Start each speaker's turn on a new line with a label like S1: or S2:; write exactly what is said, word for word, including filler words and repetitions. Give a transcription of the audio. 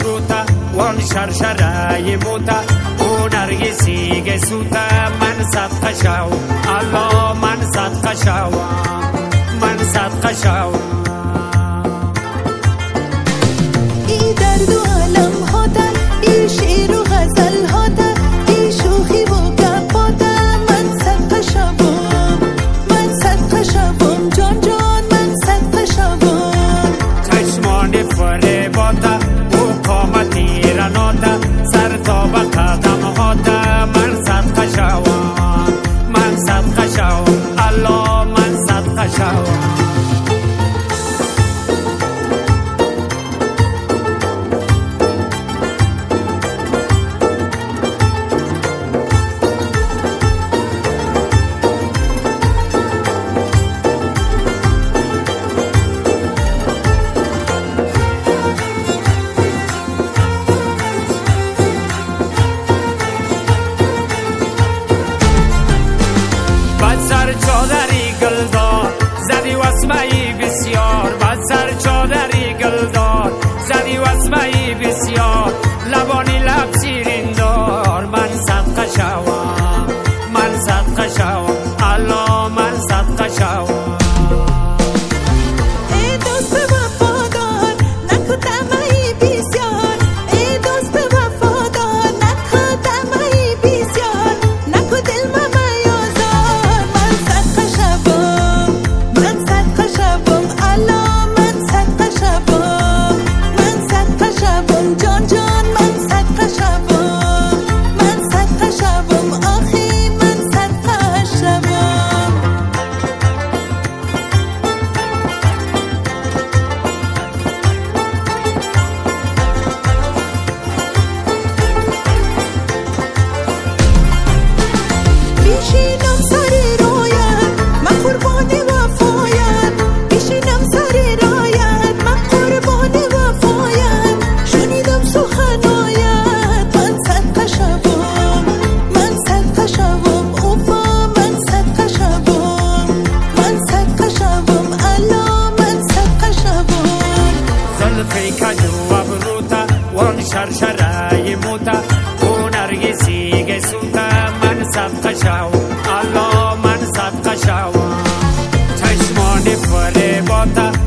S1: بروتا وان شرشرای موتا او نرگسی گسوتا من صدقه شو الله من صدقه شو من صدقه شو
S2: ای درد و علم هاتن ای شعر و غزل هاتن ای شوخی و گپاتن من صدقه شوم من صدقه شوم جان جان من صدقه شوم
S1: چشمان فریباتا او قامتی رناتا سر تا به قدم هاتا من صدقه شوم من صدقه شوم الله من صدقه شوم چادری گلدار زدی واسمایی بسیار بعد سر چادری گلدار زدی واسمایی بسیار لبانی لب شیرین دار من صدقه شوم من صدقه شوم الله من صدقه شوم
S2: ای دوست وفادار نکو طمعی بسیار ای دوست وفادار نکو طمعی بسیار نکو دل ممیازار من صدقه شوم من صدقه شوم الله من صدقه شوم من صدقه شوم جان جان من صدقه شوم من صدقه شوم آخی من صدقه شوم بیشینم سر رایت من قربان وفایت بیشینم سر رایت من قربان وفایت شنیدم سخنایت من صدقه شوم من صدقه شوم اوفا من صدقه شوم من صدقه شوم الله من صدقه شوم
S1: زلفی کجو و بروتا وان شرشرای موتا او نرگسی گسوتا من صدقه شو الله من صدقه شو چشمان فریباتا